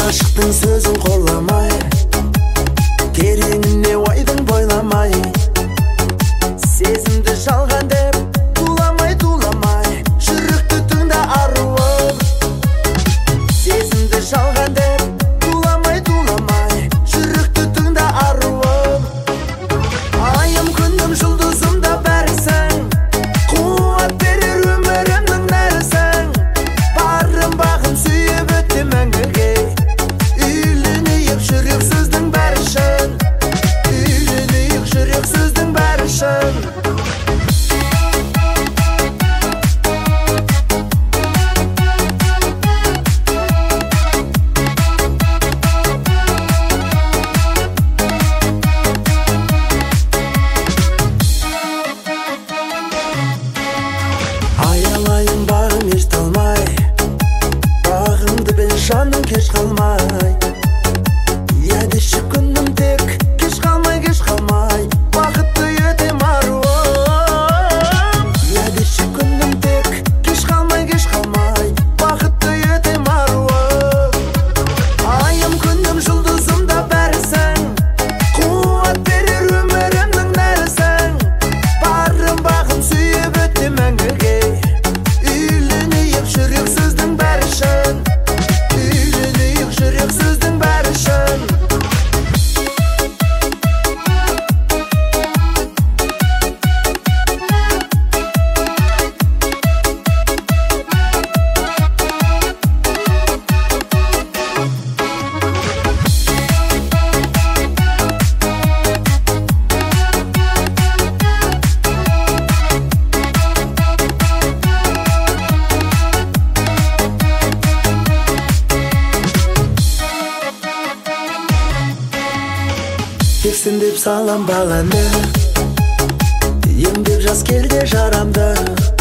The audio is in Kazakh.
Ашықтың сөзін қорламай, тереңіне ойдың бойламай, сезімді жалған деп туламай, жүректі тыңда аруым. Сезімді жалған деп туламай, жүректі тыңда аруым. Айым, күнім, жұлдызым да бәрісің, қуат берер өмірімнің нәрісің. Барым бағым сүйіп өтті мәңгіге, үйленейік жүрек сөздің бәрі шын, үйленейік жүрек сөздің бәрі шын. Аялайын бағым еш талмай, бағымды біл жаным кеш қалмай. Ядеші күнім тек кеш қалмай, бақытты етем аруым. Ядеші күнім тек кеш қалмай, бақытты етем аруым. Айым, күнім, жұлдызым да бәрісің, қуат берер өмірімнің нәрісің. Барым бағым сүйіп өтті мәңгіге, үйленейік жүрек сөздің бәрі шын, үйленейік жүрек сөздің бәрі шын. Тексін деп салам баланды, емдеп жас келде жарамды.